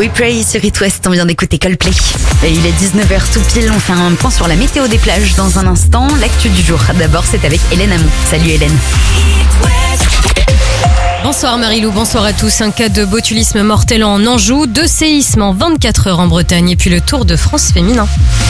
Pray sur It West, on vient d'écouter Coldplay. Et il est 19h tout pile, on fait un point sur la météo des plages dans un instant. L'actu du jour, d'abord c'est avec Hélène Hamon. Salut Hélène. Bonsoir Marilou, bonsoir à tous. Un cas de botulisme mortel en Anjou, 2 séismes en 24 heures en Bretagne et puis le Tour de France féminin.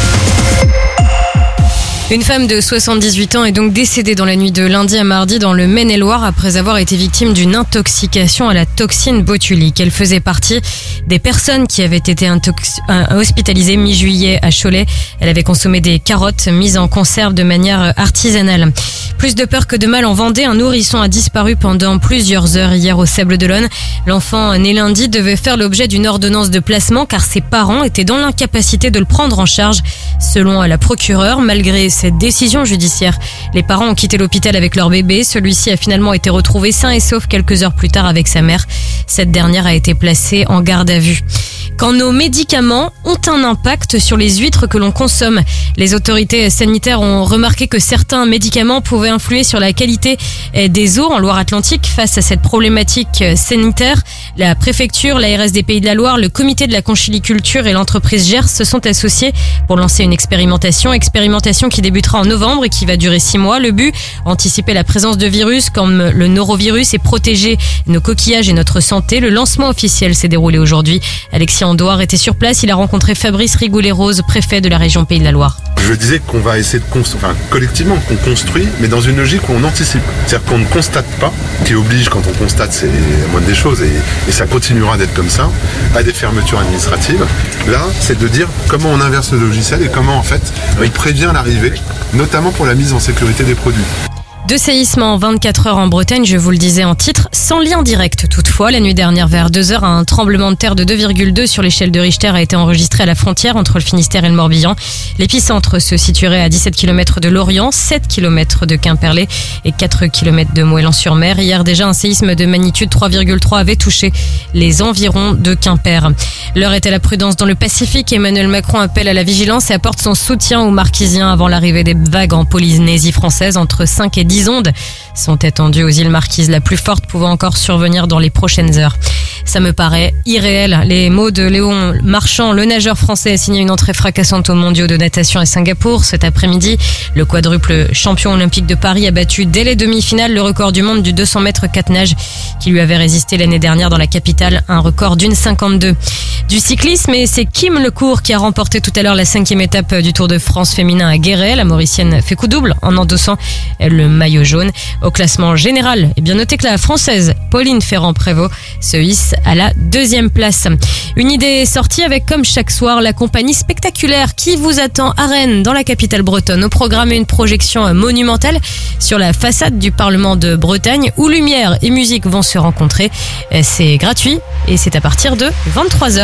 Une femme de 78 ans est donc décédée dans la nuit de lundi à mardi dans le Maine-et-Loire après avoir été victime d'une intoxication à la toxine botulique. Elle faisait partie des personnes qui avaient été hospitalisées mi-juillet à Cholet. Elle avait consommé des carottes mises en conserve de manière artisanale. Plus de peur que de mal en Vendée, un nourrisson a disparu pendant plusieurs heures hier au Sables-d'Olonne. L'enfant né lundi devait faire l'objet d'une ordonnance de placement car ses parents étaient dans l'incapacité de le prendre en charge. Selon la procureure, malgré cette décision judiciaire, les parents ont quitté l'hôpital avec leur bébé. Celui-ci a finalement été retrouvé sain et sauf quelques heures plus tard avec sa mère. Cette dernière a été placée en garde à vue. Quand nos médicaments ont un impact sur les huîtres que l'on consomme, les autorités sanitaires ont remarqué que certains médicaments pouvaient influer sur la qualité des eaux en Loire-Atlantique. Face à cette problématique sanitaire, la préfecture, l'ARS des Pays de la Loire, le comité de la conchyliculture et l'entreprise Gers se sont associés pour lancer une expérimentation qui débutera en novembre et qui va durer 6 mois. Le but, anticiper la présence de virus comme le norovirus et protéger nos coquillages et notre santé. Le lancement officiel s'est déroulé aujourd'hui. Alexis Andouard était sur place, il a rencontré Fabrice Rigoulet-Rose, préfet de la région Pays de la Loire. Je disais qu'on va essayer de construire, collectivement, qu'on construit, mais dans une logique où on anticipe. C'est-à-dire qu'on ne constate pas, qui oblige, quand on constate, c'est la moindre des choses, et ça continuera d'être comme ça, à des fermetures administratives. Là, c'est de dire comment on inverse le logiciel et comment, en fait, on prévient l'arrivée, notamment pour la mise en sécurité des produits. 2 séismes en 24 heures en Bretagne, je vous le disais en titre, sans lien direct toutefois. La nuit dernière vers 2h, un tremblement de terre de 2,2 sur l'échelle de Richter a été enregistré à la frontière entre le Finistère et le Morbihan. L'épicentre se situerait à 17 km de Lorient, 7 km de Quimperlé et 4 km de Moëlan-sur-Mer. Hier déjà, un séisme de magnitude 3,3 avait touché les environs de Quimper. L'heure est à la prudence dans le Pacifique. Emmanuel Macron appelle à la vigilance et apporte son soutien aux Marquisiens avant l'arrivée des vagues en Polynésie française. Entre 5 et 10 ondes sont attendues aux îles Marquises, la plus forte pouvant encore survenir dans les prochaines heures. Ça me paraît irréel. Les mots de Léon Marchand, le nageur français, a signé une entrée fracassante aux mondiaux de natation à Singapour cet après-midi. Le quadruple champion olympique de Paris a battu dès les demi-finales le record du monde du 200 mètres 4 nages qui lui avait résisté l'année dernière dans la capitale, un record d'1,52. Du cyclisme, et c'est Kim Lecourt qui a remporté tout à l'heure la 5e étape du Tour de France féminin à Guéret. La Mauricienne fait coup double en endossant le maillot jaune. Au classement général, bien noté que la Française Pauline Ferrand-Prévot se hisse à la 2e place. Une idée est sortie avec, comme chaque soir, la compagnie spectaculaire qui vous attend à Rennes, dans la capitale bretonne. Au programme, une projection monumentale sur la façade du Parlement de Bretagne où lumière et musique vont se rencontrer. C'est gratuit et c'est à partir de 23h.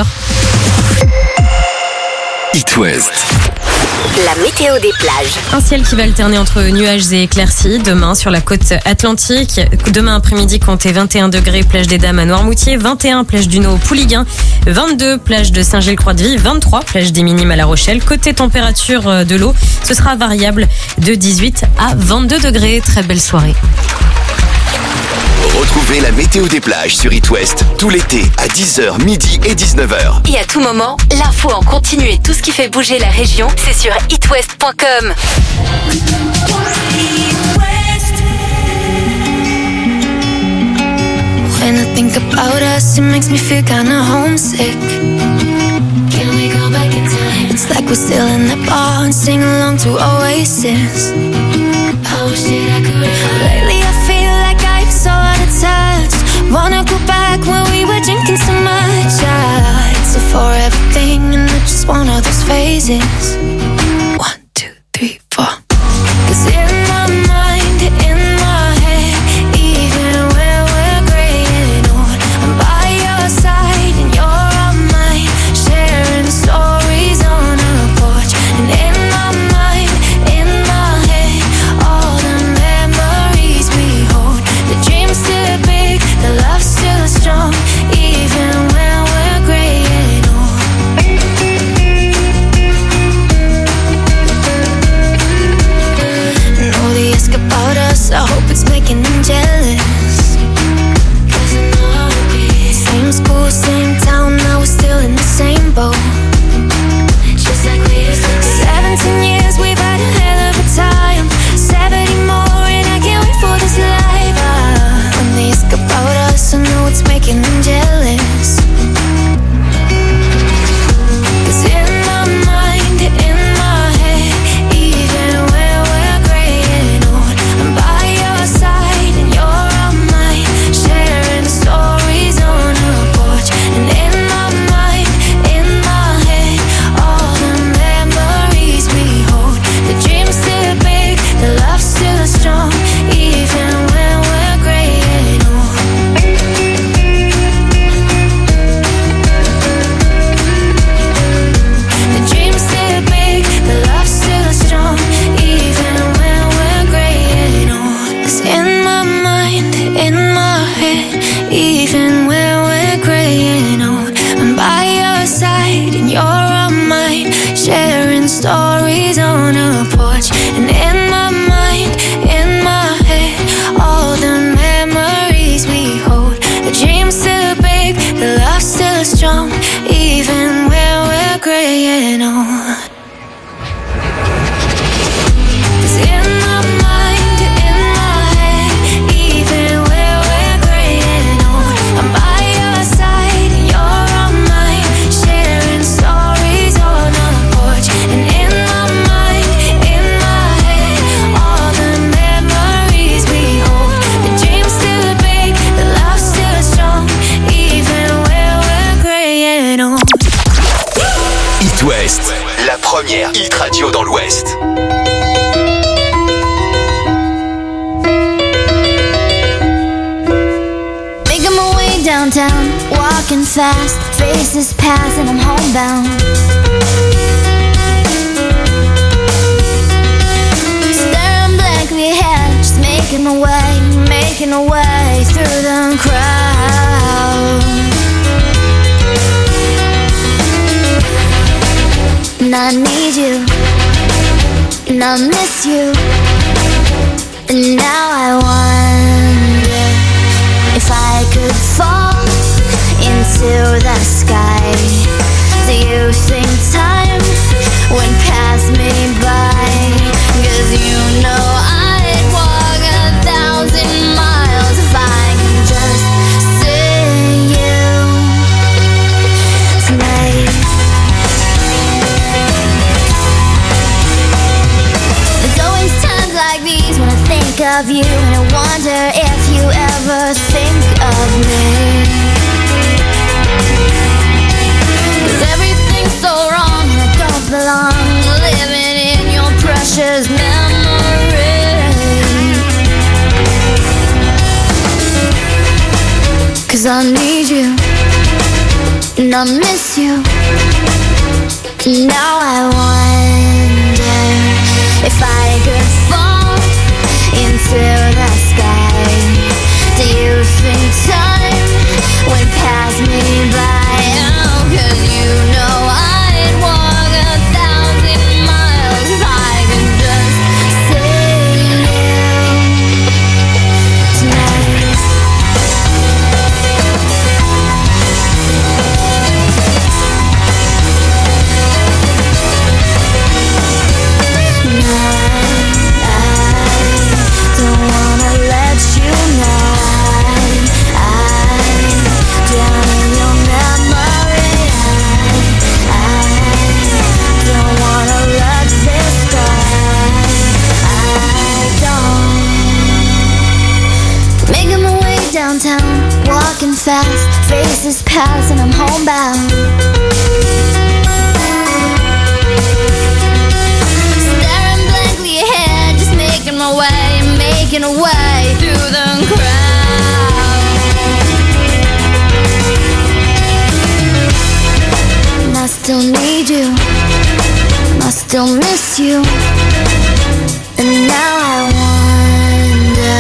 It West. La météo des plages. Un ciel qui va alterner entre nuages et éclaircies demain sur la côte atlantique. Demain après-midi, comptez 21 degrés, plage des Dames à Noirmoutier, 21 plage du Nord au Pouliguen, 22 plage de Saint-Gilles-Croix-de-Vie, 23 plage des Minimes à La Rochelle. Côté température de l'eau, ce sera variable de 18 à 22 degrés. Très belle soirée. Retrouvez la météo des plages sur It West tout l'été à 10h, midi et 19h. Et à tout moment, l'info en continu et tout ce qui fait bouger la région, c'est sur itwest.com. When I think about us, it makes me feel kinda homesick. Can we go back in time? It's like we're still in the bar and sing along to Oasis. Oh shit, I could. Lately I feel like I'm so out of touch. Wanna go back when we were drinking so much. It's a forever thing and I just want all those phases. 1, 2, 3, 4. 'Cause in my mind, in my head, even when we're gray and old, I'm by your side and you're on mine, sharing stories on our porch. And in my mind, in my head, all the memories we hold. The dream's still big, the love's still strong, even when we're gray and old. fast, faces pass and I'm homebound. Staring blankly ahead, just making my way through the crowd. And I need you, and I miss you, and now I wonder if I could fall into the sky. Do you think time would pass me by? 'Cause you know I'd walk 1,000 miles if I can just see you tonight. There's always times like these when I think of you, and I wonder if you ever think of me. 'Cause everything's so wrong and I don't belong living in your precious memory. 'Cause I need you and I miss you, and now I wonder if I could fall into the sky. Do you think time would pass me by? Oh, 'cause you know I'd walk 1,000 miles if I could just see you tonight. I don't wanna let you know I drown in your memory. I don't wanna let this go. I don't. Making my way downtown, walking fast, faces pass and I'm homebound. Staring blankly ahead, just making my way through the crowd. And I still need you, and I still miss you, and now I wonder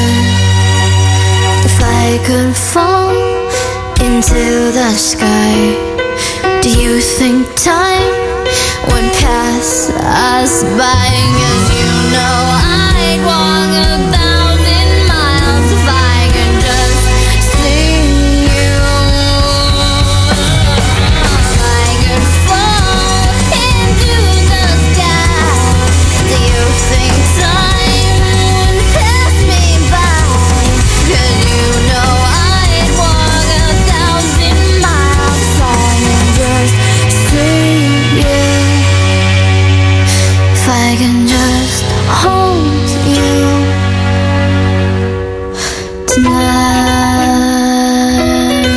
if I could fall into the sky. Do you think time would pass us by? 'Cause you know I'd walk 1,000 miles if I could just see you. If I could fall into the sky. Do you think time would pass me by? 'Cause you know I'd walk 1,000 miles if I could just see you. If I can just hold you tonight.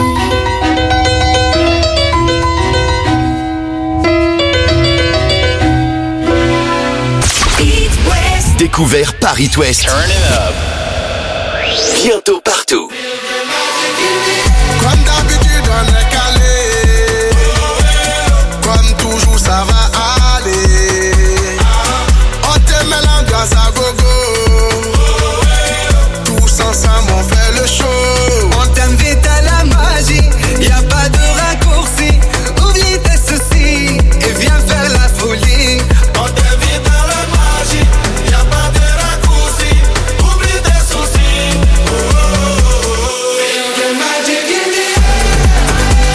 Découvert par It West. Turn it up. Bientôt partout. Comme d'habitude on est calé. Comme toujours ça va aller. On te met l'ambiance à gogo. Tous ensemble on fait le show. On t'invite à la magie, y a pas de raccourci. Oublie tes soucis et viens faire la folie. On t'invite à la magie, y a pas de raccourci. Oublie tes soucis. Feel the magic in the air.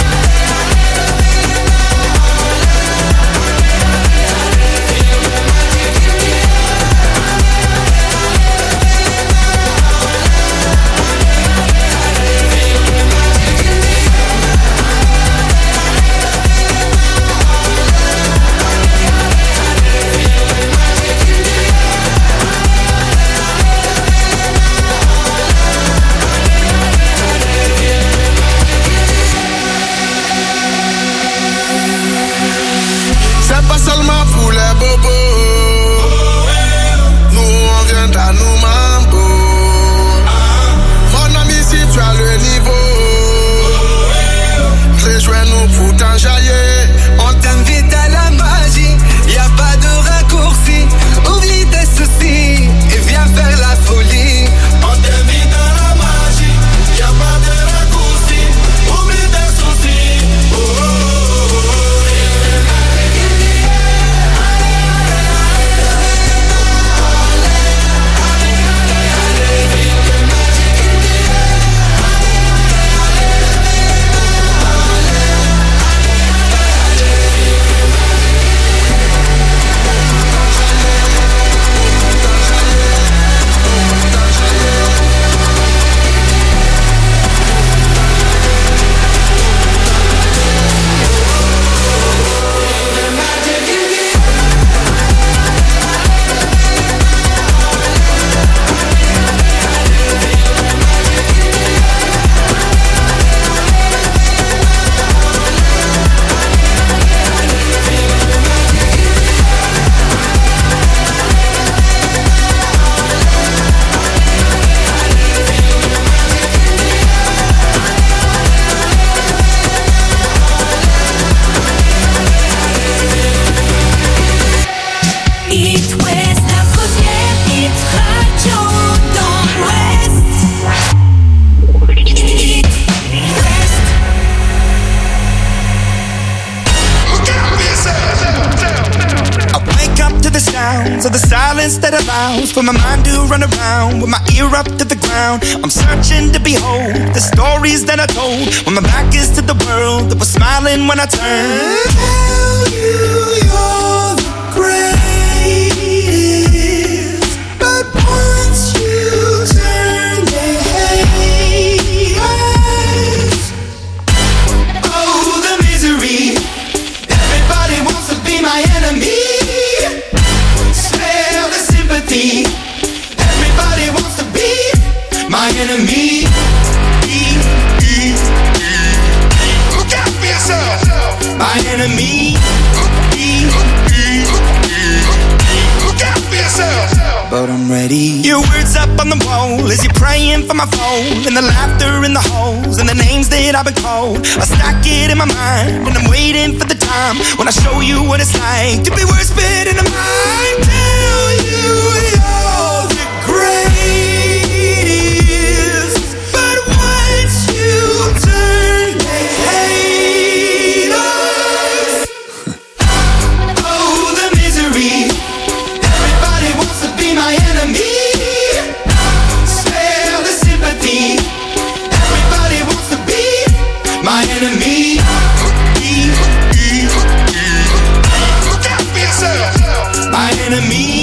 instead of vows, for my mind to run around with my ear up to the ground. I'm searching to behold the stories that I told when my back is to the world that was smiling when I turned. Tell you you're the greatest, but once you turn they hate us. Oh, the misery. Everybody wants to be my enemy. Spare the sympathy. Everybody wants to be my enemy. Look out for yourself. My enemy. Look out for yourself. But I'm ready. Your words up on the wall as you're praying for my phone, and the laughter in the holes and the names that I've been called. I stack it in my mind and I'm waiting for the time when I show you what it's like to be worse fit in a mind. Tell you you're the greatest, but once you turn they hate us. Oh, the misery. Everybody wants to be my enemy. Spare the sympathy. Everybody wants to be my enemy. Look out for yourself. My enemy.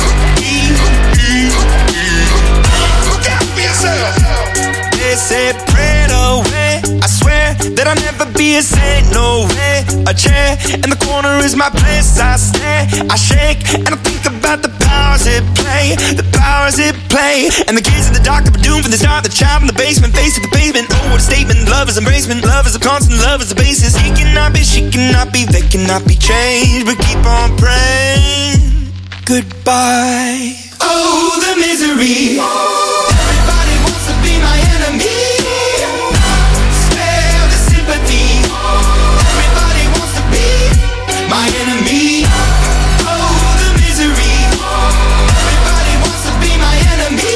Look out for yourself. They say pray away. I swear that I'll never be a saint, no way. A chair in the corner is my place. I stare, I shake, and I think about the powers at play, the powers at play. And the kids in the dark are doomed from the start. The child in the basement, face to the pavement. Oh, what a statement! Love is embracement. Love is a constant. Love is the basis. He cannot be, she cannot be, they cannot be changed. But keep on praying. Goodbye. Oh, the misery. Everybody wants to be my enemy. Spare the sympathy. Everybody wants to be my enemy. Oh, the misery. Everybody wants to be my enemy.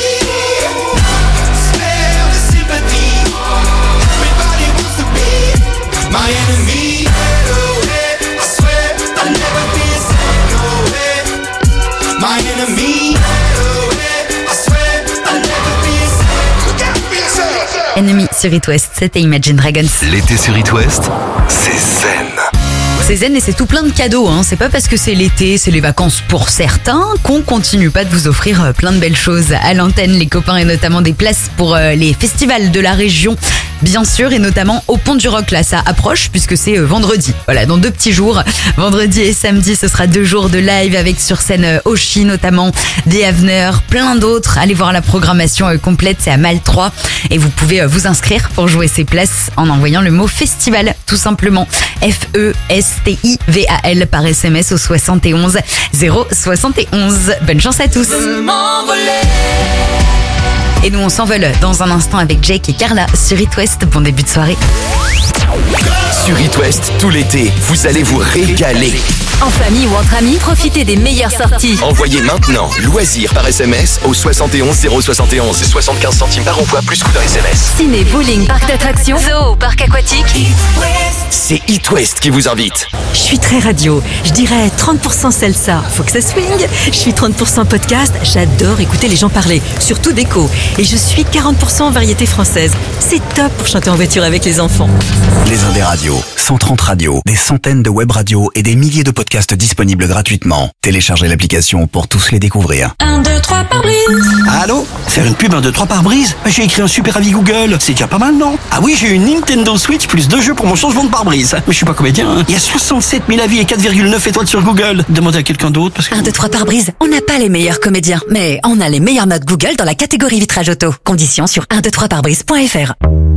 Spare the sympathy. Everybody wants to be my enemy. I swear I'll never be a saint, no way. My enemy. I swear I'll never be a saint. Look out for yourself. Enemy sur It West, c'était Imagine Dragons. L'été sur It West, c'est zen. C'est zen et c'est tout plein de cadeaux, hein. C'est pas parce que c'est l'été, c'est les vacances pour certains qu'on continue pas de vous offrir plein de belles choses à l'antenne, les copains, et notamment des places pour les festivals de la région, bien sûr, et notamment au Pont du Rock. Là, ça approche puisque c'est vendredi. Voilà, dans 2 petits jours, vendredi et samedi, ce sera 2 jours de live avec sur scène Oshi, notamment des Avener, plein d'autres. Allez voir la programmation complète, c'est à Mal 3 et vous pouvez vous inscrire pour jouer ces places en envoyant le mot festival, tout simplement. FESTIVAL par SMS au 71 071. Bonne chance à tous. Et nous on s'envole dans un instant avec Jake et Carla sur It West. Bon début de soirée. Sur It West, tout l'été, vous allez vous régaler. En famille ou entre amis, profitez des meilleures sorties. Envoyez maintenant loisirs par SMS au 71 071. 75 centimes par envoi plus coût d'un SMS. Ciné, bowling, parc d'attractions, zoo, parc aquatique. C'est It West qui vous invite. Je suis très radio, je dirais 30% salsa, faut que ça swing. Je suis 30% podcast, j'adore écouter les gens parler, surtout d'écho. Et je suis 40% variété française. C'est top pour chanter en voiture avec les enfants. Les Indés Radios, 130 radios, des centaines de web radios et des milliers de podcasts disponibles gratuitement. Téléchargez l'application pour tous les découvrir. 1, 2, 3 par brise. Allô? Faire une pub 1, 2, 3 par brise? J'ai écrit un super avis Google, c'est déjà pas mal, non? Ah oui, j'ai eu une Nintendo Switch plus 2 jeux pour mon changement de pare-brise. Mais je suis pas comédien, hein. Il y a 67 000 avis et 4,9 étoiles sur Google. Demandez à quelqu'un d'autre parce que... 1, 2, 3 par brise. On n'a pas les meilleurs comédiens, mais on a les meilleures notes Google dans la catégorie vitrage auto. Conditions sur 123parbrise.fr.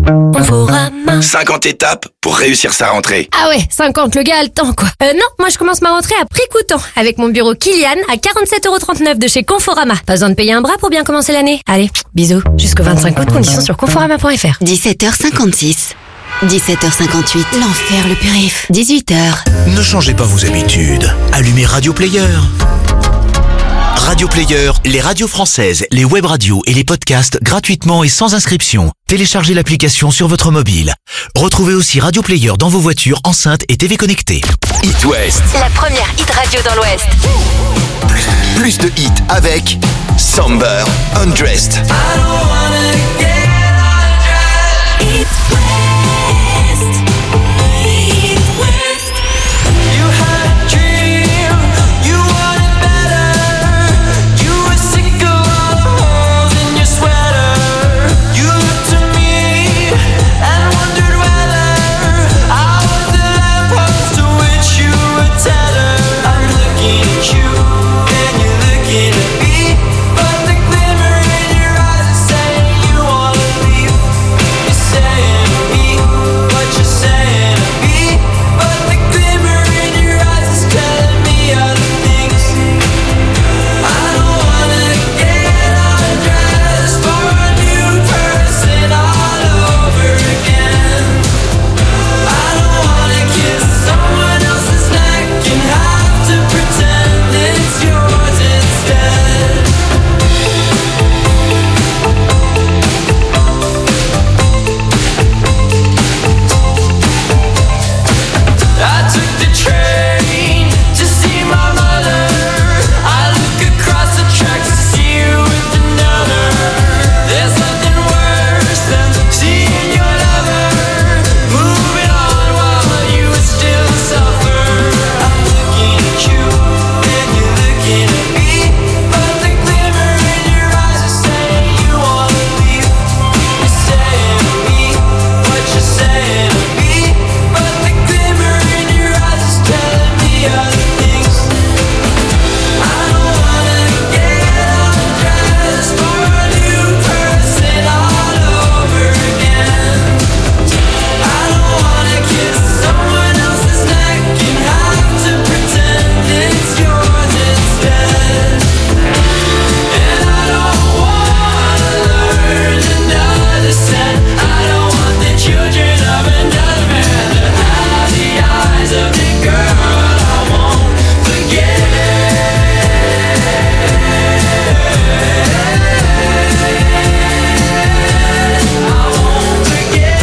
50 étapes pour réussir sa rentrée. Ah ouais, 50, le gars a le temps quoi. Non, moi je commence ma rentrée à prix coûtant avec mon bureau Kilian à 47,39 € de chez Conforama. Pas besoin de payer un bras pour bien commencer l'année. Allez, bisous. Jusqu'au 25 août, conditions sur conforama.fr. 17h56. 17h58, l'enfer le périph'. 18h. Ne changez pas vos habitudes. Allumez Radio Player. Radio Player, les radios françaises, les web radios et les podcasts gratuitement et sans inscription. Téléchargez l'application sur votre mobile. Retrouvez aussi Radio Player dans vos voitures, enceintes et TV connectées. It West. La première hit radio dans l'Ouest. Plus de hits avec Somber, Undressed. I don't wanna get undressed. It West. It West. You had a dream, you wanted better. You were sick of all the holes in your sweater. You looked to me and wondered whether I was the lamppost to which you were tethered. I'm looking at you and you're looking at me, but the glimmer in your eyes is saying you wanna leave. You're saying to me what you're saying to me, but the glimmer in your eyes is telling me other things. I don't wanna get undressed for a new person all over again. I don't wanna kiss someone else's neck and have to pretend it's yours instead. I took the train to see my mother. I look across the tracks to see you with another. There's nothing worse than seeing your lover moving on while you would still suffer. I'm looking at you and you're looking at me, but the glimmer in your eyes is saying you wanna leave. You're saying to me what you're saying to me, but the glimmer in your eyes is telling me other things. I don't wanna get undressed for a new person all over again. I don't wanna kiss someone else's neck and have to pretend it's yours instead. And I don't wanna learn another set. I don't want the children of another man to have the eyes of the girl I won't forget. I won't forget.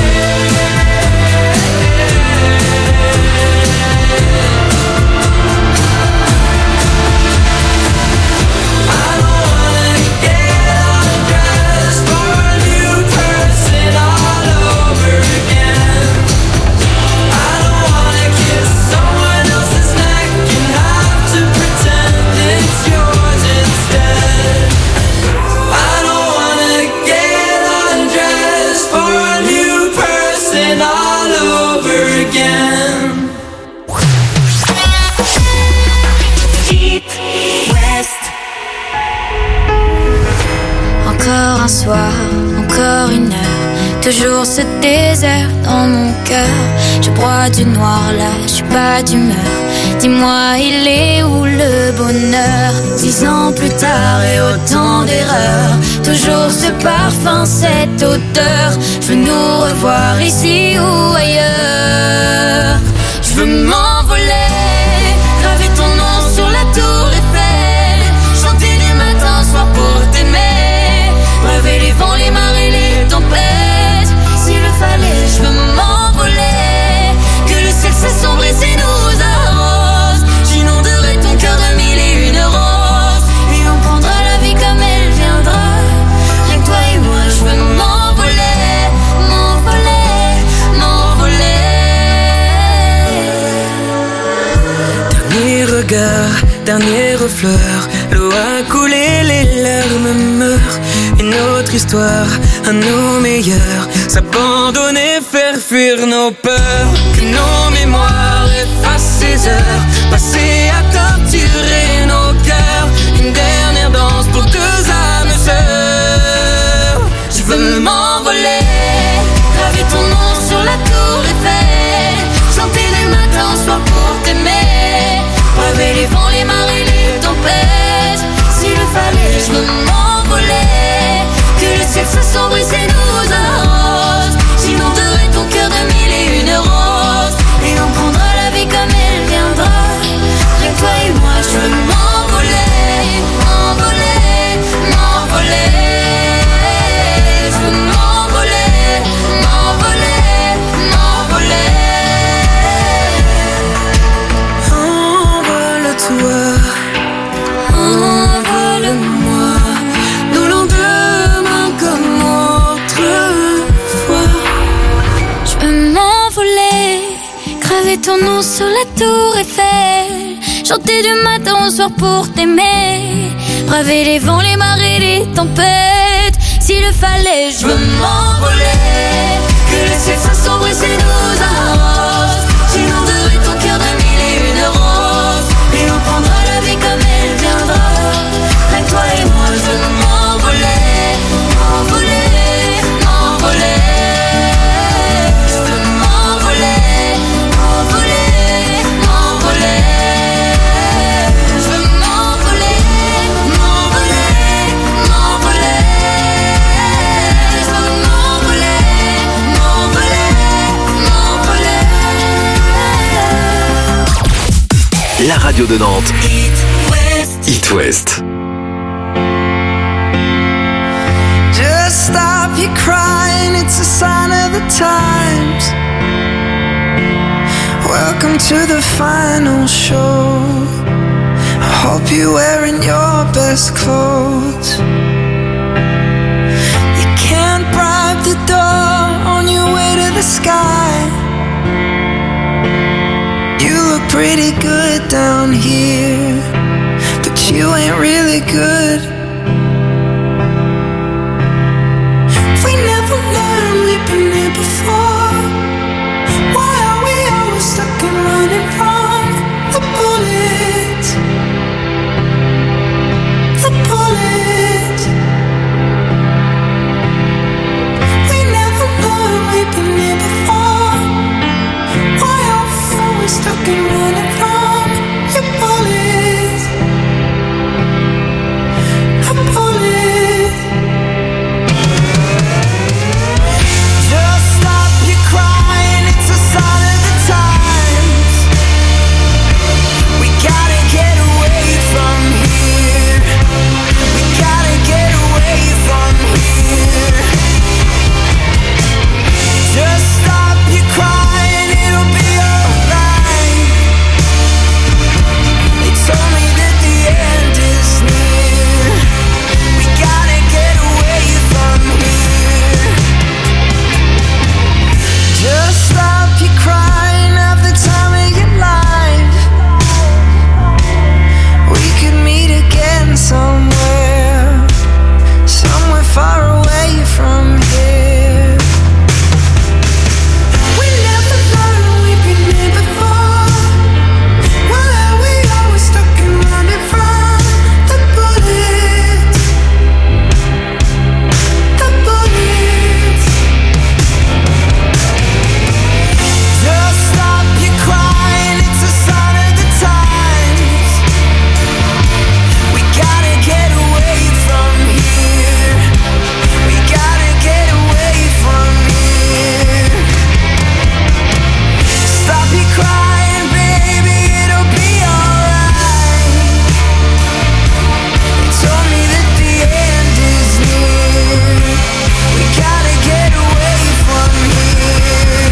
I don't wanna get undressed for a new person all over again. I don't wanna kiss someone else's neck and have to pretend it's yours instead. I don't wanna get undressed for a new person all over again. Encore un soir, encore une heure, toujours ce désert dans mon cœur. Je broie du noir là, je suis pas d'humeur. Dis-moi, il est où le bonheur? 10 ans plus tard et autant d'erreurs, toujours ce parfum, cette odeur. Je veux nous revoir ici ou ailleurs. Je veux m'envoler, graver ton nom sur la tour Eiffel, chanter du matin au soir pour t'aimer, braver les vents, les marées, les tempêtes. S'il le fallait, je veux m'envoler, que le ciel s'assombrisse et nous arrose. J'inonderai ton cœur de 1001 roses, et on prendra la vie comme elle viendra. Rien que toi et moi, je veux m'envoler, m'envoler, m'envoler. Dernier regard, dernière fleur, l'eau a coulé, les larmes meurent. Une autre histoire, à nos meilleurs, s'abandonner, faire fuir nos peurs. Que nos mémoires effacent ces heures passées à torturer nos cœurs. Une dernière danse pour 2 âmes sœurs. Je veux m'envoler, graver ton nom sur la tour Eiffel, chanter du matin au soir pour t'aimer, braver les vents, les marées, les tempêtes. S'il le fallait, je veux m'envoler, que le ciel s'assombrisse et nous arrose. J'inonderai ton cœur de 1001 roses, et on prendra la vie comme elle viendra. Rien que toi et moi, je veux m'envoler, m'envoler. graver ton nom sur la tour Eiffel, chanter du matin au soir pour t'aimer, braver les vents, les marées, les tempêtes. S'il le fallait, je veux m'envoler, que le ciel soit sombre et c'est nous arrose. J'inonderai ton cœur de mille et une roses, et on prendra la vie comme elle viendra. Rien que toi et moi, je veux m'envoler, m'envoler, m'envoler. Je veux m'envoler, m'envoler, m'envoler. Je veux m'envoler, m'envoler, m'envoler. Je veux m'envoler, m'envoler, m'envoler. La radio de Nantes. It West. Just stop your crying, it's a sign of the times. Welcome to the final show. I hope you're wearing your best clothes. You can't bribe the door on your way to the sky. You look pretty good down here, but you ain't really good. We never learned, we've been here before. Why are we always stuck and running from the bullets? The bullets. We never learned, we've been here before. Why are we always stuck and running from your bullets? The bullets. Just stop your crying, it's a sign of the times. We gotta get away from here. We gotta get away from here. Just stop your crying, it'll be alright. They told me that the end is near. We gotta get away from here. Just stop your crying, have the time of your life. We could meet again somewhere, somewhere far away from here. We never learned, we've been here before. Why are we always stuck and running from the bullets? The bullets. Just stop your crying, it's a sign of the times. We gotta get away from here. We gotta get away from here. Stop your crying, baby, it'll be alright. They told me that the end is near. We gotta get away from here.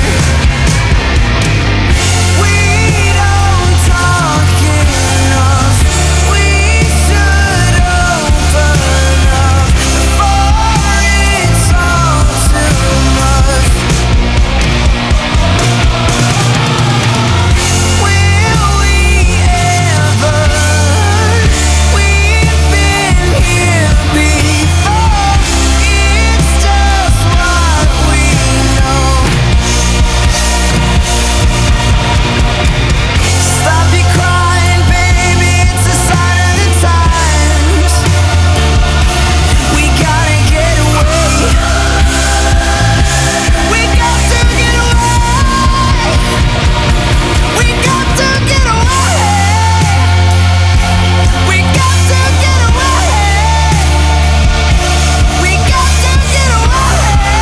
We don't talk enough. We should open up before it's all too much. Will we ever? We've been here before. It's just what we know. Stop your crying, baby, it's a sign of the times. We gotta get away. We got to get away. We got to get away. We got to get away. We got to get away.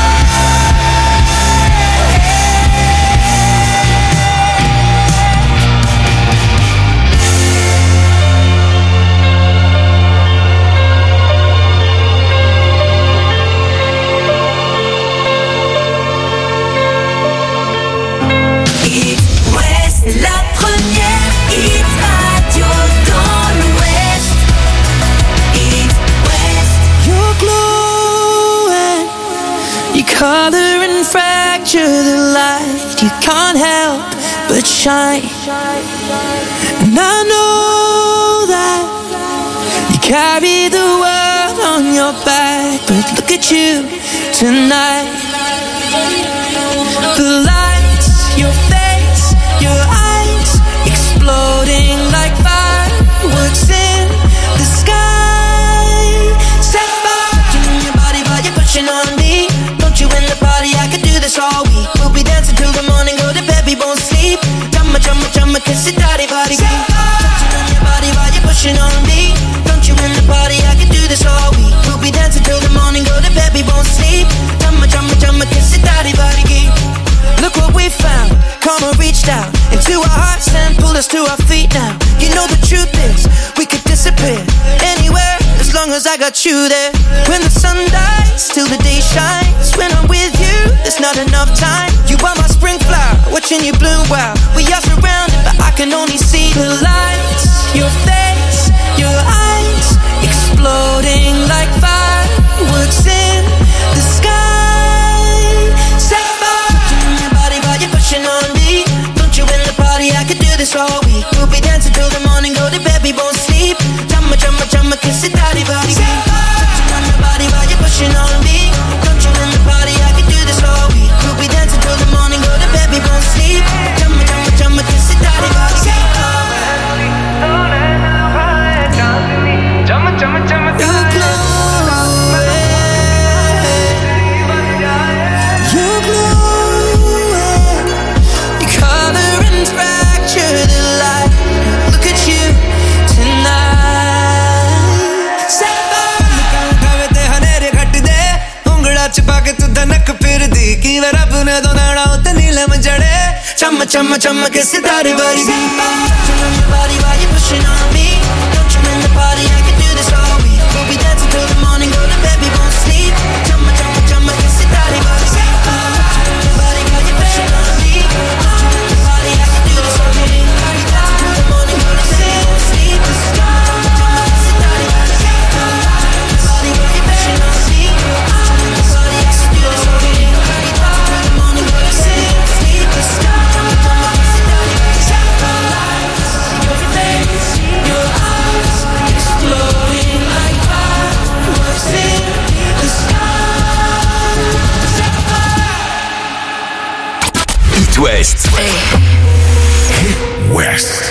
It West, la première hit radio dans l'Ouest. It West. Your glow and your color and fracture the light. You can't help but shine. And I know that you carry the world on your back, but look at you tonight. The lights, your face, your eyes, exploding like fireworks in the sky. Set fire to your body while you're pushing on me. Don't you in the party, I could do this all week. We'll be dancing till the morning, go to bed, we won't sleep. Chumma, chumma, chumma, kiss it, daddy, body. Touching on your body while you're pushing on me. Don't you in the party, I could do this all week. We'll be dancing till the morning, go to bed, we won't sleep. Chumma, chumma, chumma, kiss it, daddy, body. Look what we found, karma reached out into our hearts and pulled us to our feet now. You know the truth is, we could disappear anywhere as long as I got you there. When the sun dies, till the day shines. When I'm with you, there's not enough time. You are my spring flower, watching you bloom wild. We are surrounded, but I can only see the lights. Your face, your eyes, exploding like fireworks in the sky. On me, don't you in the party, I could do this all week. We'll be dancing till the morning, go to bed, we won't sleep. Chumma, chumma, chumma, kiss it, daddy, body. Touching on your body while you're pushing on me. Don't you in the party, I could do this all week. We'll be dancing till the morning, go to bed, we won't sleep. Chumma, chumma, chumma, kiss it, daddy, body. Chumma, chumma, chumma, you glow. Chumma, chumma, chumma, kiss it, daddy, body. Touching on your body while you're pushing on me. Don't you in the party, I can do this all week. We'll be dancing till the morning, go to bed, we won't sleep. Chumma, chumma, chumma, kiss it, daddy, body. Touching on your body while you're pushing on me. Don't you in the party, I can do this all week. We'll be dancing till the morning, go to bed, we won't sleep. Chumma, chumma, kiss it, daddy, body. Touching on your body while you're pushing on me. Don't you in the party, I can do this all week. We'll be dancing till the morning, go to bed, we won't sleep. West. West.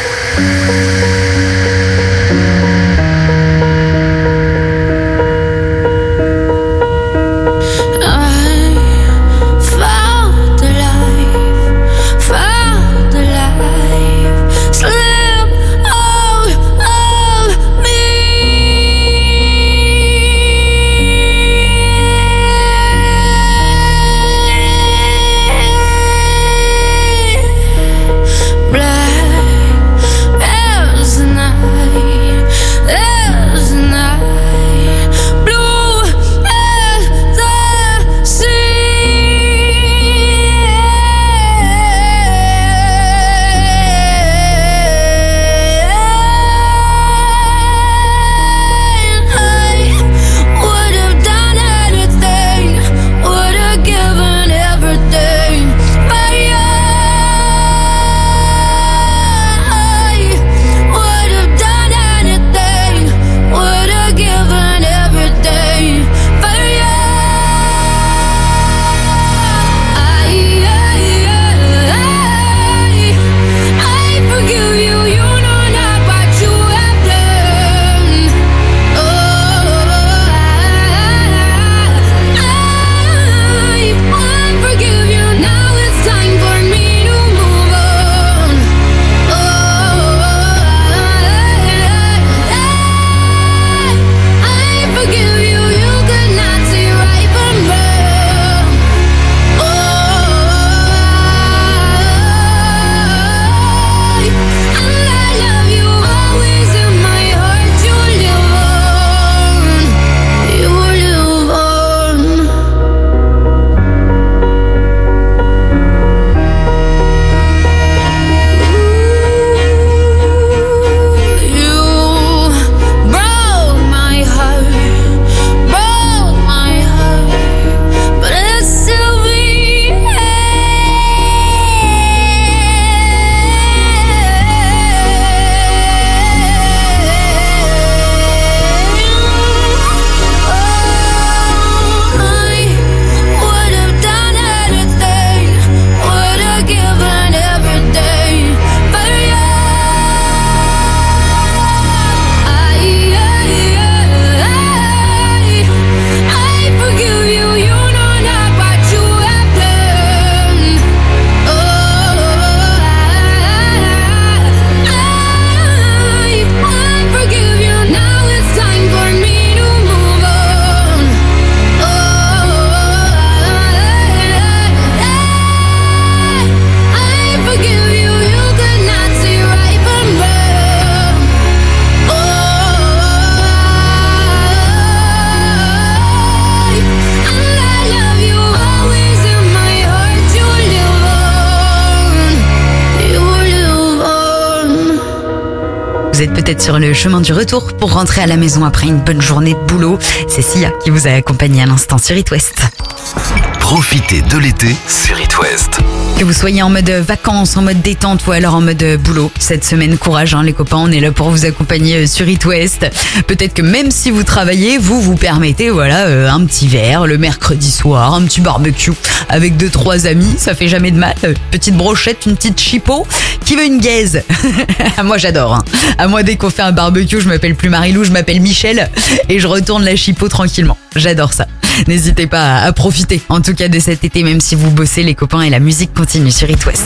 peut-être sur le chemin du retour pour rentrer à la maison après une bonne journée de boulot. C'est Sia qui vous a accompagné à l'instant sur It West. Profitez de l'été sur It West. Que vous soyez en mode vacances, en mode détente ou alors en mode boulot, cette semaine, courage les copains, on est là pour vous accompagner sur It West. Peut-être que même si vous travaillez, vous permettez un petit verre le mercredi soir, un petit barbecue avec 2-3 amis, ça fait jamais de mal. Petite brochette, une petite chipot. Qui veut une gaze? Moi j'adore. À moi dès qu'on fait un barbecue, je m'appelle plus Marilou, je m'appelle Michel et je retourne la chipot tranquillement. J'adore ça. N'hésitez pas à profiter en tout cas de cet été, même si vous bossez les copains, et la musique continue sur It West.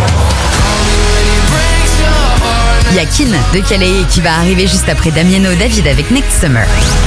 Il y a Kin de Calais qui va arriver juste après Damiano David avec Next Summer.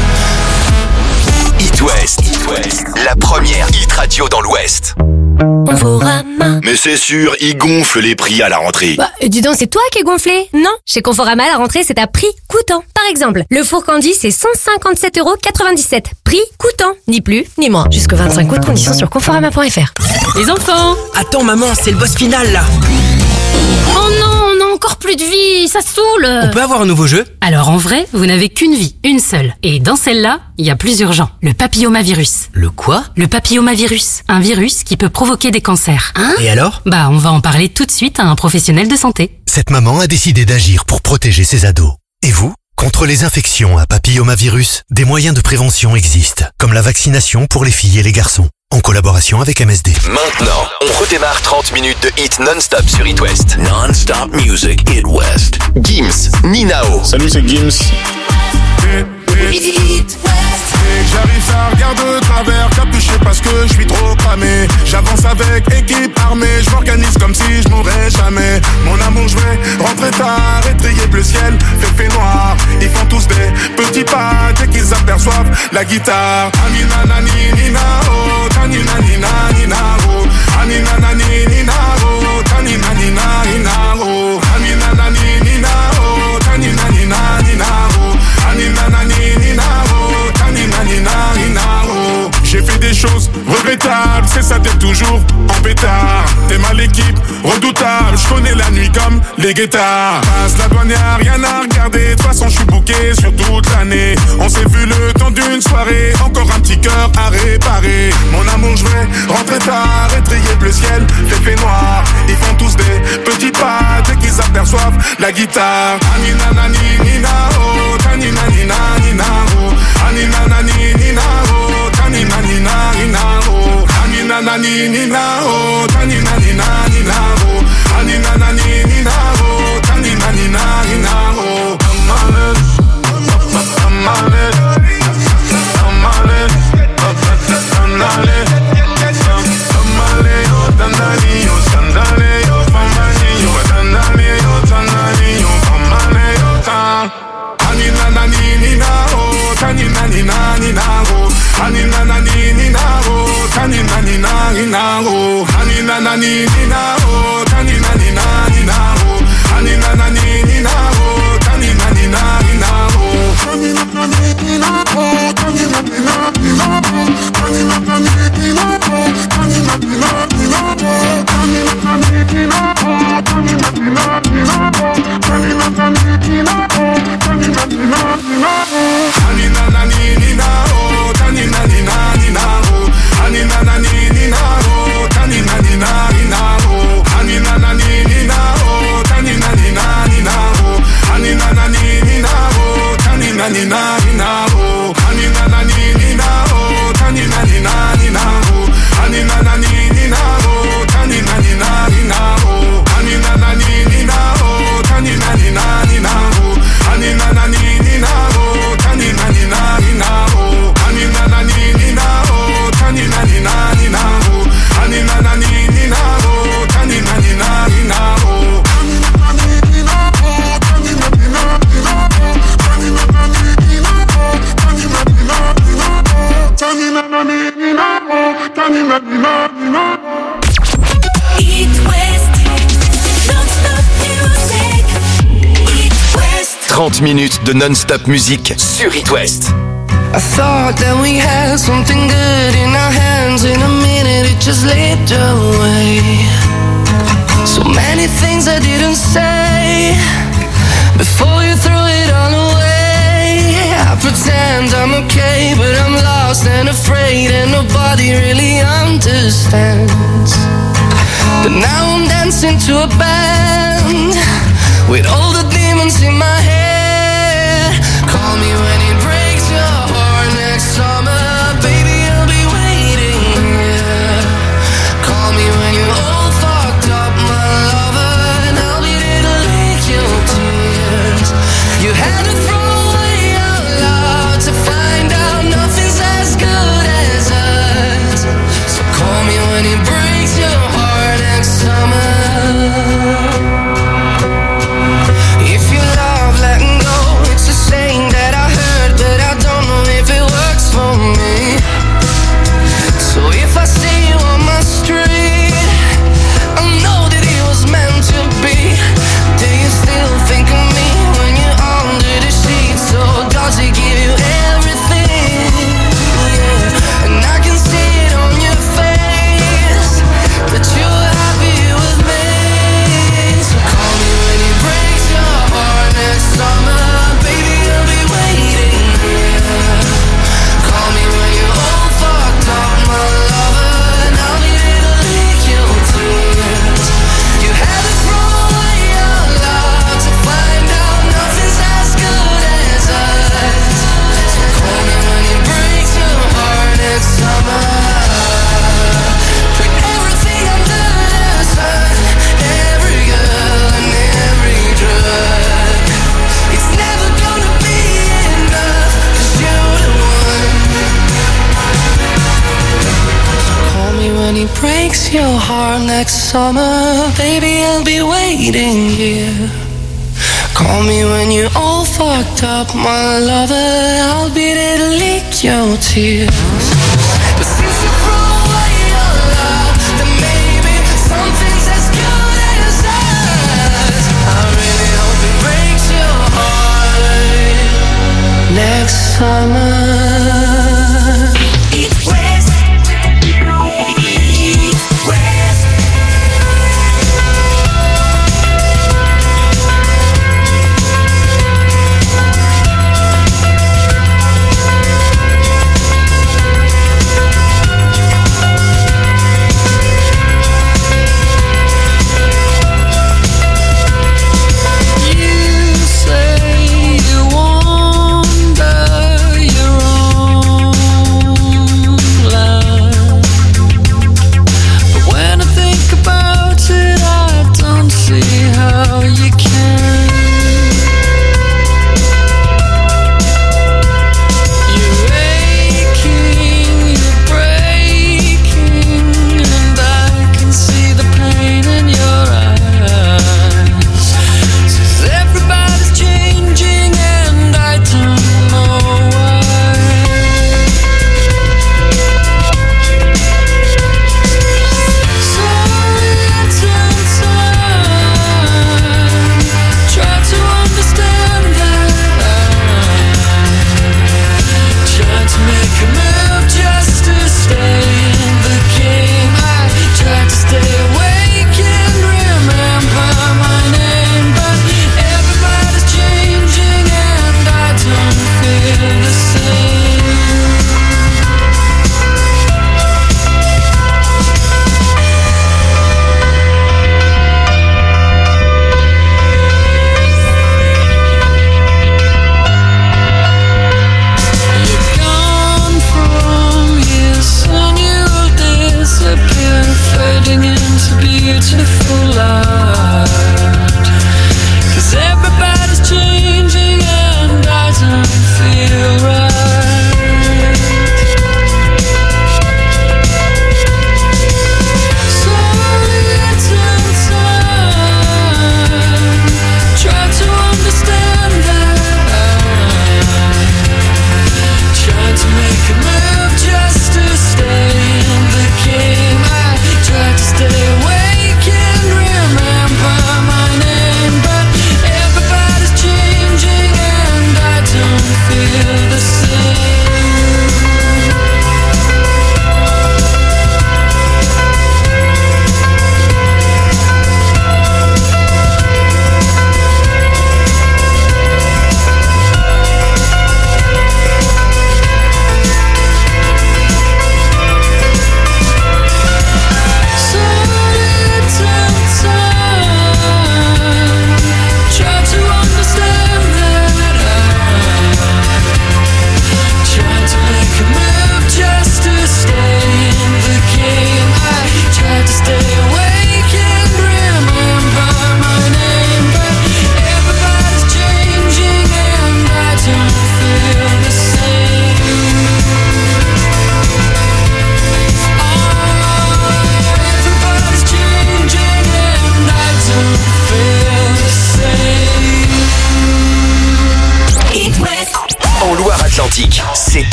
It West, la première hit radio dans l'Ouest. Conforama. Mais c'est sûr, ils gonflent les prix à la rentrée. Bah, dis donc, c'est toi qui es gonflé? Non. Chez Conforama, la rentrée, c'est à prix coûtant. Par exemple, le four Candy, c'est 157,97 €. Prix coûtant. Ni plus, ni moins. Jusque 25 août, conditions sur conforama.fr. Les enfants! Attends, maman, c'est le boss final, là. Oh non, on a encore plus de vie, ça saoule! On peut avoir un nouveau jeu? Alors en vrai, vous n'avez qu'une vie, une seule. Et dans celle-là, il y a plusieurs gens. Le papillomavirus. Le quoi? Le papillomavirus. Un virus qui peut provoquer des cancers. Hein? Et alors? Bah, on va en parler tout de suite à un professionnel de santé. Cette maman a décidé d'agir pour protéger ses ados. Et vous? Contre les infections à papillomavirus, des moyens de prévention existent, comme la vaccination pour les filles et les garçons, en collaboration avec MSD. Maintenant, on redémarre 30 minutes de hit non-stop sur It West. Non-stop music, It West. Gims, Ninao. Salut, c'est Gims. J'arrive, ça regarde de travers, capuché parce que je suis trop cramé. J'avance avec équipe armée, je m'organise comme si je mourrais jamais. Mon amour, je vais rentrer tard et trier le ciel, fait noir. Ils font tous des petits pas dès qu'ils aperçoivent la guitare. Anina nani nina oh, tanina nina nina oh, anina nani nina oh, tanina nina nina oh, anina nani nina oh, tanina nina nina oh, anina nani nina oh, tanina nina nina oh. J'ai fait des choses regrettables, c'est ça d'être toujours en pétard. T'es mal équipe, redoutable, je connais la nuit comme les guettards. Passe la douane, y'a rien à regarder, de toute façon je suis booké sur toute l'année. On s'est vu le temps d'une soirée, encore un petit cœur à réparer. Mon amour, je vais rentrer tard et trier le ciel, fait noir. Ils font tous des petits pas dès qu'ils aperçoivent la guitare. Anina nani nina oh, tanina nina nina oh, anina nani nina oh, tanina nina nina oh, anina nani nina oh, tanina nina nina oh, anina nani nina oh, tanina nina nina oh. Anina nani nina oh, tanina nina nina oh, anina nani nina oh, tanina nina nina oh, anina nani nina oh, tanina nina nina oh, anina nani nina oh, tanina nina nina oh, tanina nani nina oh, tanina nina nina oh, tanina nani nina oh, tanina nina nina oh, tanina nani nina oh, tanina nina nina oh, tanina nani nina oh, tanina nina nina oh, anina nani nina oh, tanina nina nina oh, anina nani nina oh, tanina nina nina oh, anina nani nina oh, tanina nina nina oh, anina nani nina oh, tanina nina nina oh, anina nani nina oh, tanina nina nina oh, anina nani nina oh, tanina nina nina oh, anina nani nina oh, tanina nina nina oh, anina nani nina oh, tanina nina nina oh, anina nani nina oh, tanina nina nina oh, anina nani nina oh, tanina nina nina oh, anina nani nina oh, tanina nina nina oh, tanina nani nina oh, tanina nina nina oh, tanina nani nina oh, tanina nina nina oh. It West, non-stop music. It West. 30 minutes de non-stop musique sur It West. I thought that we had something good in our hands. In a minute it just slipped away. So many things I didn't say before you threw it I pretend I'm okay, but I'm lost and afraid, and nobody really understands. But now I'm dancing to a band with all the demons in my head. Call me when it breaks your heart next summer, baby, I'll be waiting here. Call me when you're all fucked up, my lover, and I'll be there to lick your tears. You had to throw away our love to find out nothing's as good as us. So call me when it breaks your heart next summer. If you love letting go, it's a saying that I heard, but I don't know if it works for me. So if I see you on my street, I know that it was meant to be. Do you still think of me when you're under the sheets? Or does it give you everything? Yeah. And I can see it on your face that you're happy with me. So call me when it breaks your heart next summer, baby, I'll be waiting here. Call me when you're all fucked up, my lover, and I'll be there to lick your tears. You had to throw away your love to find out nothing's as good as us. So call me when it breaks your heart next summer. Put everything under the sun, every girl and every drug. It's never gonna be enough, 'cause you're the one. Call me when he breaks your heart next summer, baby, I'll be waiting here. Call me when you're all fucked up, my lover, I'll be there to lick your tears. But since you throw away your love, then maybe something's as good as us. I really hope it breaks your heart next summer.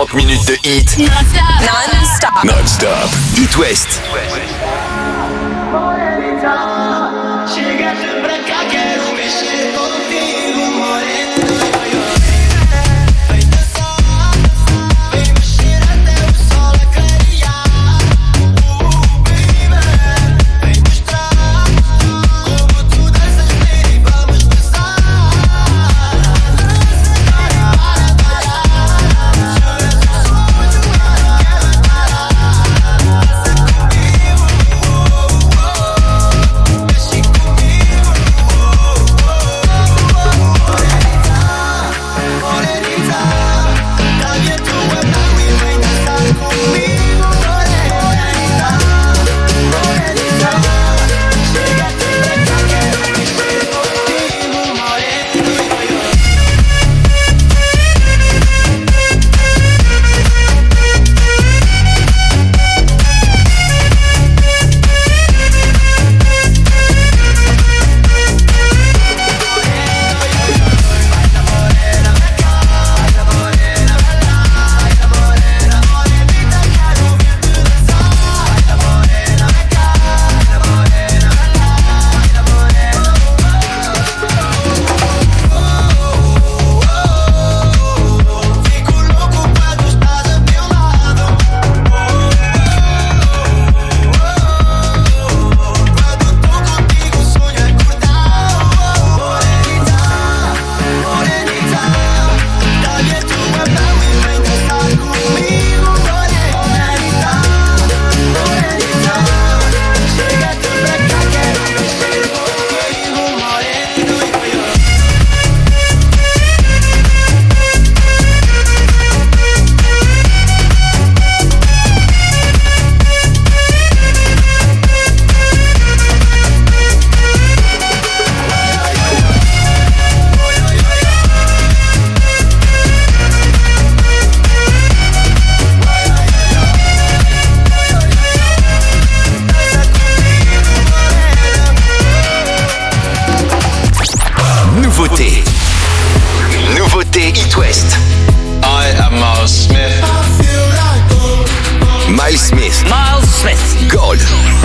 30 minutes de hit. Non-stop. Non-stop. It West. Chegaste pra cá, quero mexer contigo, morena. Vem dançar, vem mexer até o sol clarear. Baby, vem mostrar como tu danças bem, vamos dançar. Nouveauté It West. I am Miles Smith. Miles Smith. Gold.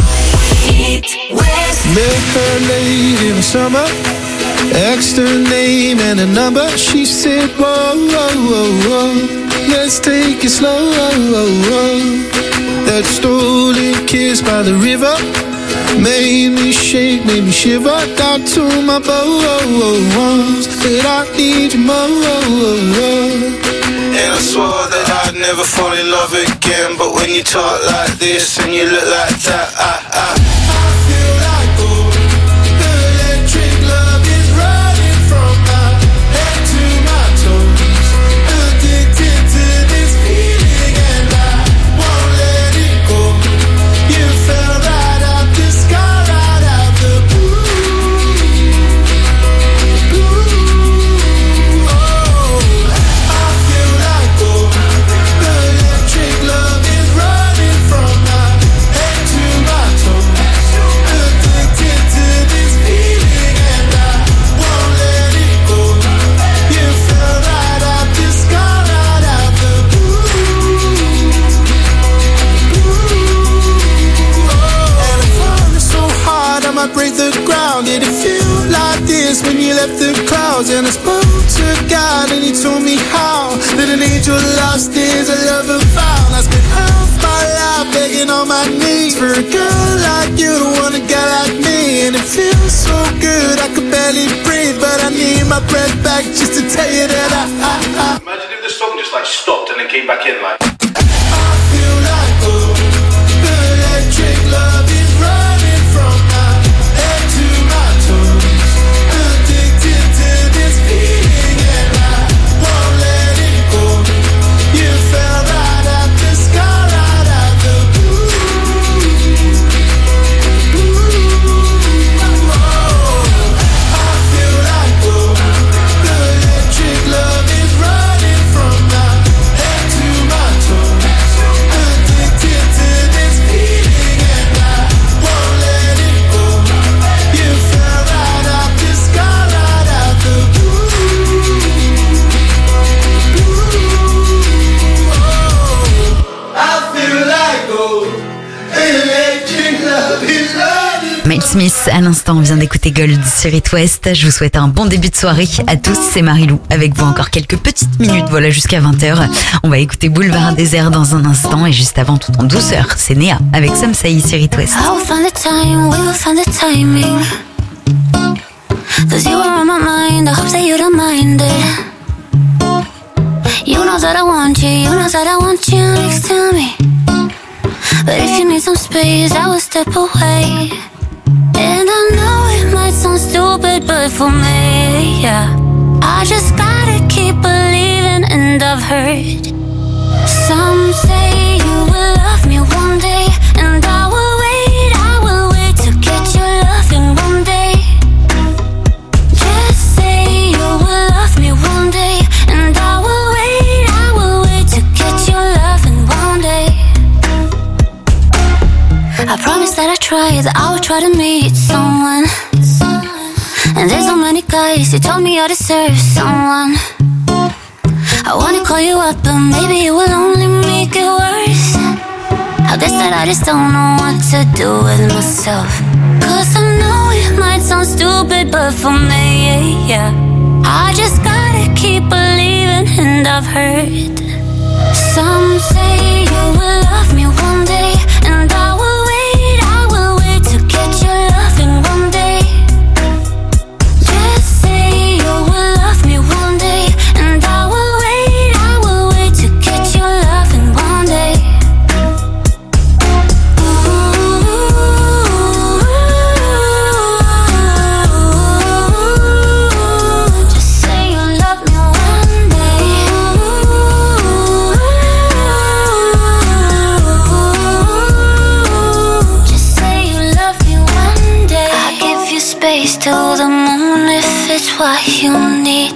Met her late in the summer, asked her name and a number. She said, whoa, whoa, whoa, whoa, let's take it slow. That stolen kiss by the river made me shake, made me shiver. Down to my bones, said I need you more. And I swore that I'd never fall in love again. But when you talk like this and you look like that, I feel like gold. The electric love is running from my head to my toes. Addicted to this feeling and I won't let it go. You fell right out the sky, right out the blue. Oh, I feel like gold. The electric love is running from my head to my toes. Addicted to this feeling and I won't let it go. You fell right out the sky, right out the blue. And I'm falling so hard I might break the ground. Did it feel like this when you left the clouds? And I spoke to God and he told me how that an angel lost is a lover found. I spent half my life begging on my knees for a girl like you to want a guy like me. And it feels so good I could barely breathe, but I need my breath back just to tell you that I Imagine if the song just like stopped and then came back in like. I feel like gold. The electric love is running from my head to my toes. Addicted to this feeling and I won't let it go. You fell right out the sky, right out the blue. I feel like gold. The electric love is running from my head to my toes. Smith. À l'instant, on vient d'écouter Gold sur It West. Je vous souhaite un bon début de soirée à tous. C'est Marilou avec vous encore quelques petites minutes, voilà, jusqu'à 20h. On va écouter Boulevard Désert dans un instant et juste avant, tout en douceur, c'est Néa avec Sam Saï sur It West. I will find the time, we will find the timing. 'Cause you are on my mind, I hope that you don't mind it. You know that I want you, you know that I want you next to me. But if you need some space, I will step away. And I know it might sound stupid, but for me, yeah, I just gotta keep believing. And I've heard some say you will love me one day, and I will wait to get your loving one day. Just say you will love me one day, and I will wait to get your loving one day. I promise that I try, that I will try to meet someone. And there's so many guys who told me I deserve someone. I wanna call you up, but maybe it will only make it worse. I guess that I just don't know what to do with myself. 'Cause I know it might sound stupid, but for me, yeah, I just gotta keep believing. And I've heard some say you will love me one day, and I will wait to get your loving one day. Just say you will love me one day, and I will wait to get your loving one day. Just say you love me one day. Just say you love me one day. I give you space to the moon if it's what you need.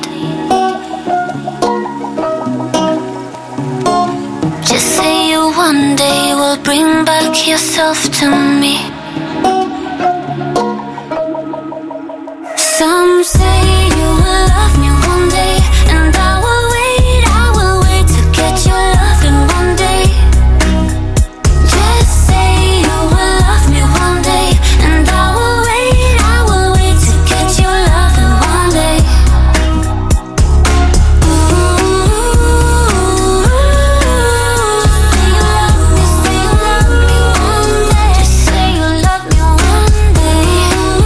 Just say you one day will bring back yourself to me. Some say you will love me one day, and I will wait to get your loving one day. Just say you will love me one day, and I will wait to get your loving one day. Just say you love me one day.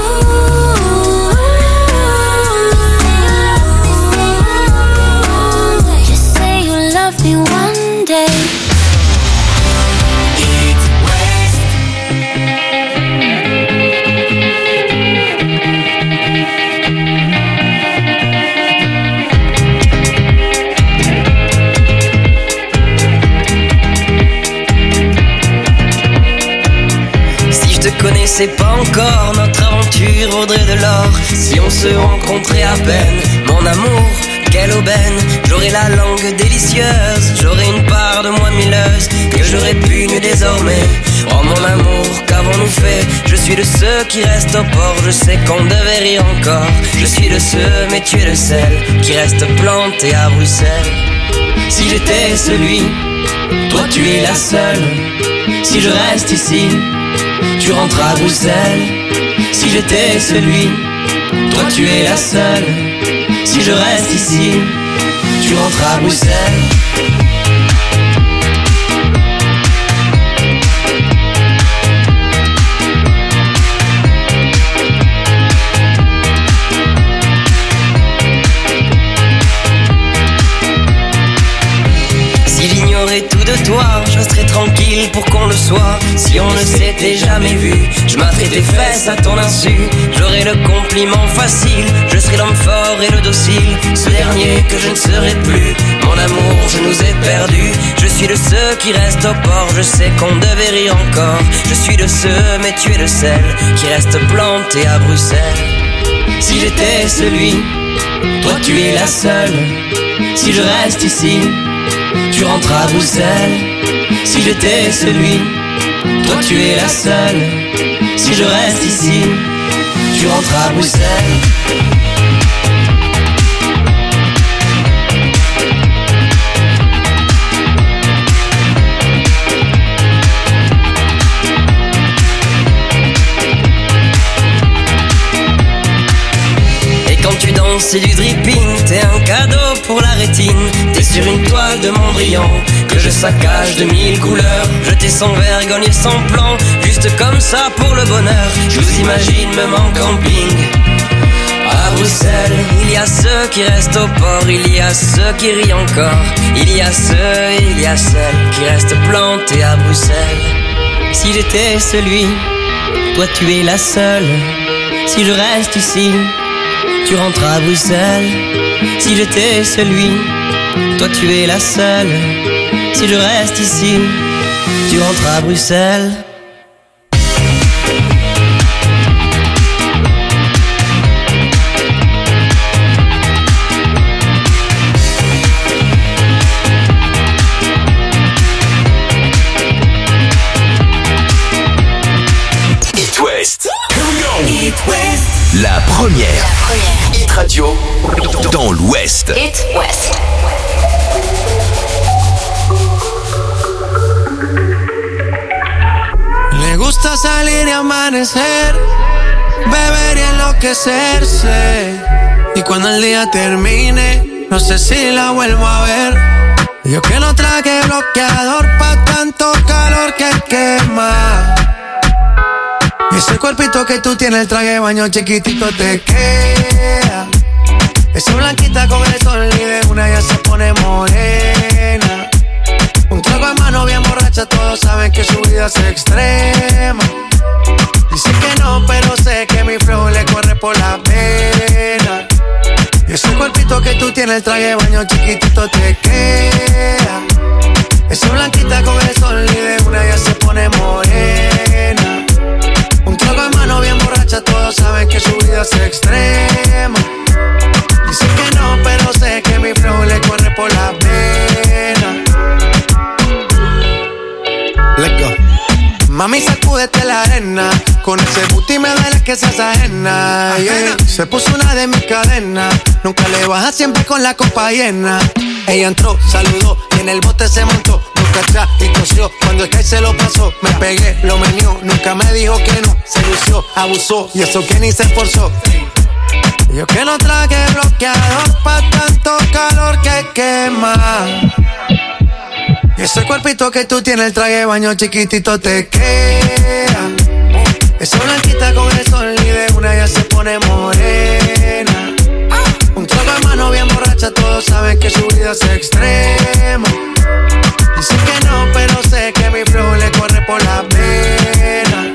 Just say you love me one day. Si je te connaissais pas encore, notre aventure vaudrait de l'or. Si on se rencontrait à peine, mon amour, quelle aubaine. J'aurais la langue délicieuse, j'aurais une part de moi milleuse que j'aurais pu nu désormais. Oh mon amour, qu'avons-nous fait? Je suis de ceux qui restent au port, je sais qu'on devait rire encore. Je suis de ceux, mais tu es le seul qui reste planté à Bruxelles. Si j'étais celui, toi tu es la seule. Si je reste ici, tu rentres à Bruxelles. Si j'étais celui, toi tu es la seule. Si je reste ici, tu rentres à Bruxelles. Si j'ignorais tout de toi, je resterais tranquille pour qu'on le soit. Si on ne s'était jamais vu, je m'attrais tes fesses à ton insu. J'aurais le compliment facile, je serais l'homme fort et le docile. Ce dernier que je ne serai plus, mon amour, je nous ai perdus. Je suis de ceux qui restent au port, je sais qu'on devait rire encore. Je suis de ceux, mais tu es le seul qui reste planté à Bruxelles. Si j'étais celui, toi tu es la seule. Si je reste ici, tu rentres à Bruxelles. Si j'étais celui, toi tu es la seule. Si je reste ici, tu rentres à Bruxelles. c'est du dripping. T'es un cadeau pour la rétine. T'es sur une toile de Mondrian que je saccage de 1000 couleurs. Jeter sans vergogne et sans plan, juste comme ça pour le bonheur. Je vous imagine même en camping. À Bruxelles, il y a ceux qui restent au port, il y a ceux qui rient encore. Il y a ceux et il y a celles qui restent plantés à Bruxelles. Si j'étais celui, toi tu es la seule. Si je reste ici, tu rentres à Bruxelles. Si j'étais celui, toi tu es la seule. Si je reste ici, tu rentres à Bruxelles. La première. Hit Radio dans l'Ouest. Hit West. Le gusta salir y amanecer, beber y enloquecerse. Y cuando el día termine, no sé si la vuelvo a ver. Yo que no traje bloqueador pa' tanto calor que quema. Y ese cuerpito que tú tienes, el traje de baño chiquitito te queda. Esa blanquita con el sol y de una ya se pone morena. Un trago en mano bien borracha, todos saben que su vida es extrema. Dice que no, pero sé que mi flow le corre por la pena. Y ese cuerpito que tú tienes, el traje de baño chiquitito te queda. Esa blanquita con el sol y de una ya se pone morena. Un trago en mano bien borracha, todos saben que su vida es extrema. Dice que no, pero sé que mi flow le corre por la pena. Let's go. Mami, sacúdete la arena. Con ese booty me duele que seas ajena, yeah. Se puso una de mis cadenas. Nunca le baja, siempre con la copa llena. Ella entró, saludó y en el bote se montó. Nunca atrás y tosió. Cuando el que se lo pasó, me pegué, lo menió. Nunca me dijo que no, se lució, abusó. Y eso que ni se esforzó. Yo que no traje bloqueador pa' tanto calor que quema. Y ese cuerpito que tú tienes, el traje de baño chiquitito te queda. Esa blanquita con el sol y de una ya se pone morena. Un trago de mano bien borracha, todos saben que su vida es extrema. Dice que no, pero sé que mi flow le corre por la pena.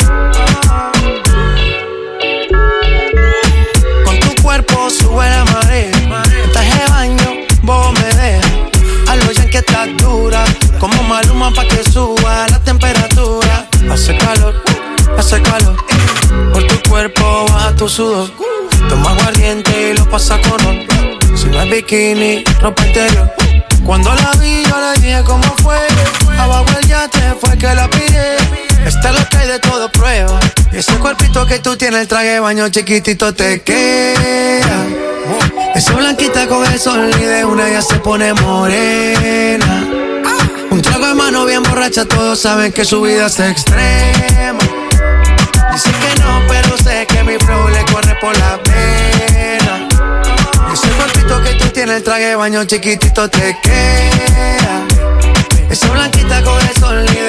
Con tu cuerpo sube la marea. En traje de baño, vos me dejas. A lo ya que estás dura, como Maluma pa' que suba la temperatura. Hace calor, por tu cuerpo baja tu sudor. Toma aguardiente y lo pasa con ron. Si no es bikini, ropa interior. Cuando la vi yo le dije cómo fue. Abajo el yate fue que la pillé. Está lo que hay de todo prueba. Y ese cuerpito que tú tienes, el traje de baño chiquitito te queda. Esa blanquita con el sol y de una ya se pone morena. Un trago de mano bien borracha, todos saben que su vida es extrema. Dice que no, pero sé que mi flow le corre por la pena. Y ese cuerpito que tú tienes, el traje de baño chiquitito te queda. Esa blanquita con el sol y de